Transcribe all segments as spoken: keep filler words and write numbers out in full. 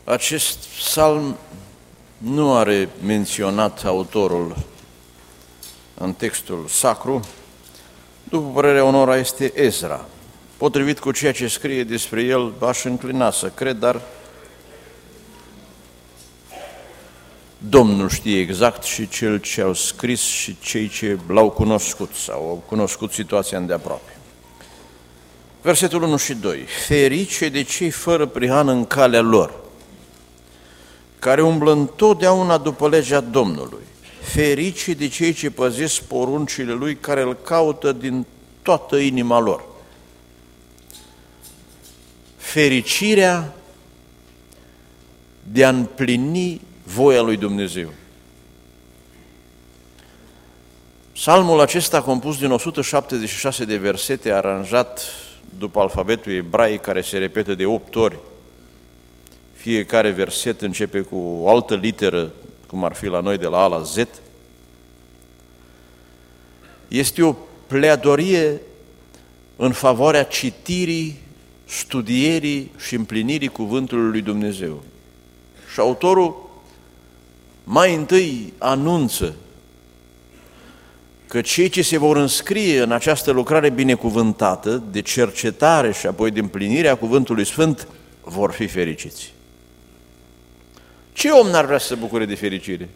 Acest psalm nu are menționat autorul în textul sacru. După părerea unora este Ezra. Potrivit cu ceea ce scrie despre el, aș înclina să cred, dar Domnul știe exact și cel ce au scris și cei ce l-au cunoscut sau au cunoscut situația îndeaproape. Versetul unu și doi. Ferice de cei fără prihană în calea lor, care umblă întotdeauna după legea Domnului. Ferice de cei ce păzesc poruncile Lui, care îl caută din toată inima lor. Fericirea de a împlini voia lui Dumnezeu. Psalmul acesta, compus din o sută șaptezeci și șase de versete, aranjat după alfabetul ebraic, care se repetă de opt ori. Fiecare verset începe cu o altă literă, cum ar fi la noi de la A la Z. Este o pleadorie în favoarea citirii, studierii și împlinirii cuvântului lui Dumnezeu. Și autorul mai întâi anunță că cei ce se vor înscrie în această lucrare binecuvântată de cercetare și apoi de împlinirea cuvântului Sfânt vor fi fericiți. Ce om n-ar vrea să se bucure de fericire?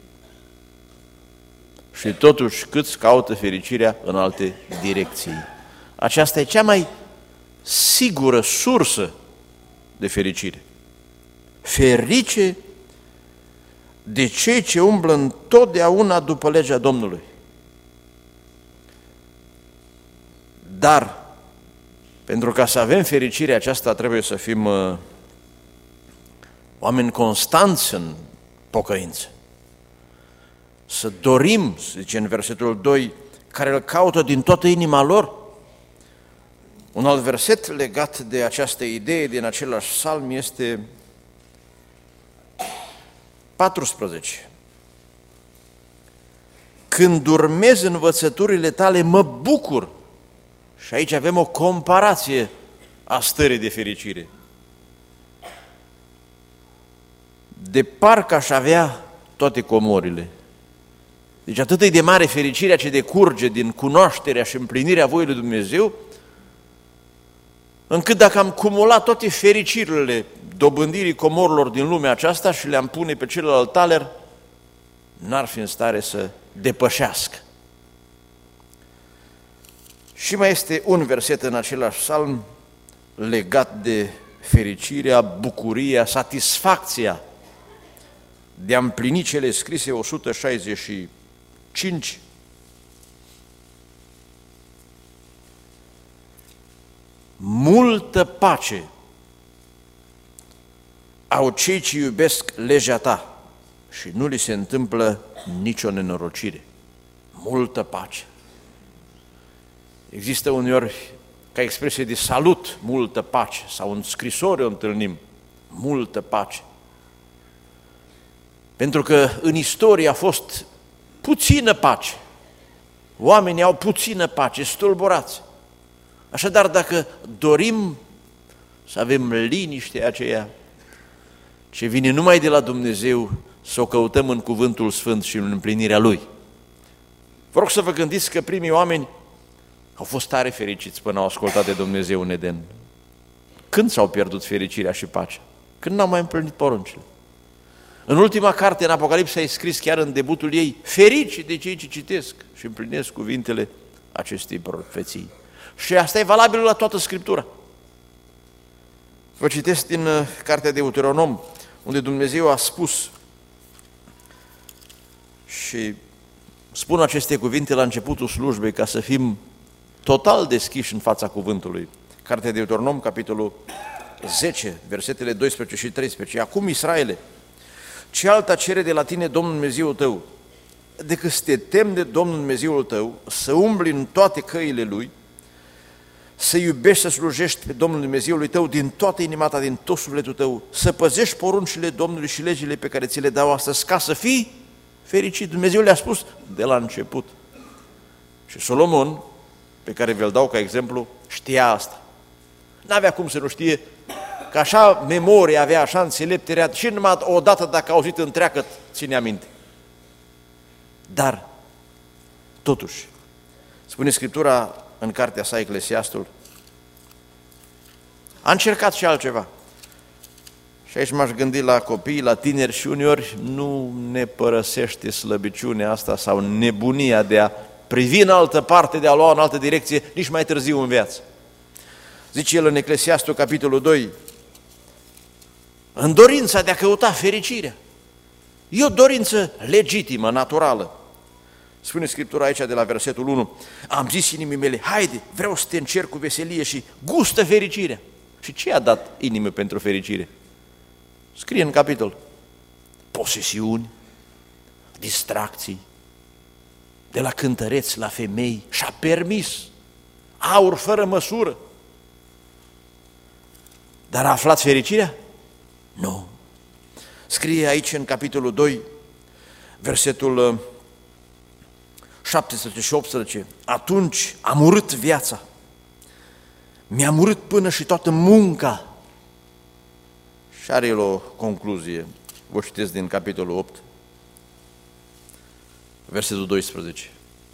Și totuși câți caută fericirea în alte direcții. Aceasta e cea mai sigură sursă de fericire. Ferice de cei ce umblă întotdeauna după legea Domnului. Dar, pentru ca să avem fericirea aceasta, trebuie să fim uh, oameni constanți în pocăință. Să dorim, zice în versetul doi, care îl caută din toată inima lor. Un alt verset legat de această idee din același psalm este paisprezece. Când urmez învățăturile tale, mă bucur. Și aici avem o comparație a stării de fericire. De parcă aș avea toate comorile. Deci atât e de mare fericirea ce decurge din cunoașterea și împlinirea voii lui Dumnezeu, încât dacă am cumulat toate fericirile dobândirii comorilor din lumea aceasta și le-am pune pe celălalt taler, n-ar fi în stare să depășească. Și mai este un verset în același psalm legat de fericirea, bucuria, satisfacția de a împlini cele scrise, o sută șaizeci și cinci. Multă pace au cei ce iubesc legea ta și nu li se întâmplă nicio nenorocire. Multă pace. Există uneori ca expresie de salut, multă pace, sau în scrisori o întâlnim, multă pace. Pentru că în istorie a fost puțină pace. Oamenii au puțină pace, stulburați. Așadar, dacă dorim să avem liniștea aceea ce vine numai de la Dumnezeu, să o căutăm în Cuvântul Sfânt și în împlinirea Lui. Vă rog să vă gândiți că primii oameni au fost tare fericiți până au ascultat de Dumnezeu în Eden. Când s-au pierdut fericirea și pacea? Când n-au mai împlinit poruncile. În ultima carte, în Apocalipsa, e scris chiar în debutul ei, ferici de cei ce citesc și împlinesc cuvintele acestei profeții. Și asta e valabil la toată Scriptura. Vă citesc din cartea Deuteronom, unde Dumnezeu a spus și spun aceste cuvinte la începutul slujbei ca să fim total deschiși în fața cuvântului. Cartea Deuteronom, capitolul zece, versetele doisprezece și treisprezece. Acum, Israele, ce alta cere de la tine Domnul Dumnezeul tău, decât să te temi de Domnul Dumnezeul tău, să umbli în toate căile Lui, să iubești, să slujești pe Domnul Dumnezeului tău din toată inima ta, din tot sufletul tău, să păzești poruncile Domnului și legile pe care ți le dau astăzi, ca să fii fericit. Dumnezeu le-a spus de la început. Și Solomon, pe care vi-l dau ca exemplu, știa asta. N-avea cum să nu știe că așa memorie avea, așa înțeleptere, și numai o dată dacă a auzit întreagă, ține minte. Dar, totuși, spune Scriptura în cartea sa Eclesiastul, a încercat și altceva. Și aici m-aș gândi la copii, la tineri și uneori nu ne părăsește slăbiciunea asta sau nebunia de a privi în altă parte, de a lua în altă direcție, nici mai târziu în viață. Zice el în Eclesiastul, capitolul doi, în dorința de a căuta fericirea. E o dorință legitimă, naturală. Spune Scriptura aici de la versetul unu, am zis inimii mele, haide, vreau să te încerc cu veselie și gustă fericirea. Și ce a dat inimă pentru fericire? Scrie în capitol, posesiuni, distracții, de la cântăreți la femei, și-a permis aur fără măsură. Dar a aflat fericirea? Nu. Scrie aici în capitolul doi, versetul șaptesprezece și optsprezece, atunci am urât viața, mi-am urât până și toată munca. Și are el o concluzie, vă citesc din capitolul opt, versetul doisprezece.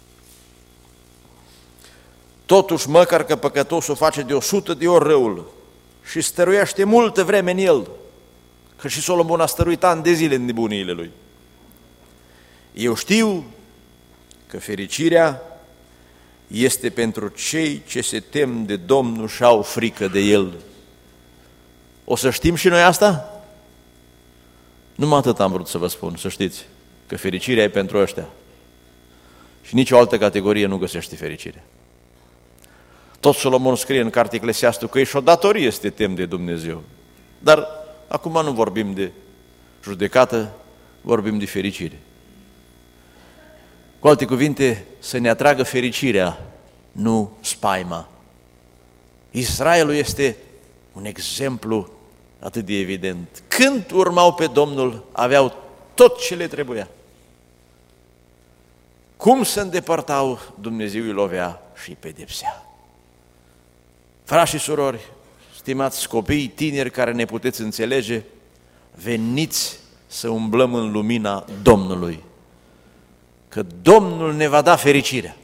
Totuși, măcar că păcătosul face de o sută de ori răul și stăruiește multă vreme în el, că și Solomon a stăruit ani de zile în nebuniile lui. Eu știu că fericirea este pentru cei ce se tem de Domnul și au frică de El. O să știm și noi asta? Numai atât am vrut să vă spun, să știți, că fericirea e pentru ăștia. Și nicio altă categorie nu găsește fericirea. Tot Solomon scrie în cartea Eclesiastul că e și o datorie să te temi de Dumnezeu. Dar acum nu vorbim de judecată, vorbim de fericire. Cu alte cuvinte, să ne atragă fericirea, nu spaima. Israelul este un exemplu atât de evident. Când urmau pe Domnul, aveau tot ce le trebuia. Cum se îndepărtau, Dumnezeu îi lovea și îi pedepsea. Frați și surori, stimați copii, tineri care ne puteți înțelege, veniți să umblăm în lumina Domnului, că Domnul ne va da fericirea.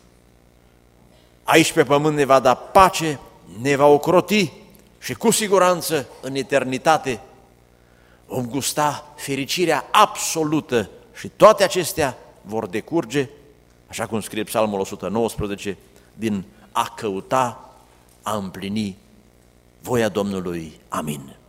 Aici pe pământ ne va da pace, ne va ocroti și cu siguranță în eternitate vom gusta fericirea absolută și toate acestea vor decurge, așa cum scrie Psalmul o sută nouăsprezece, din a căuta, a împlini voia Domnului. Amin.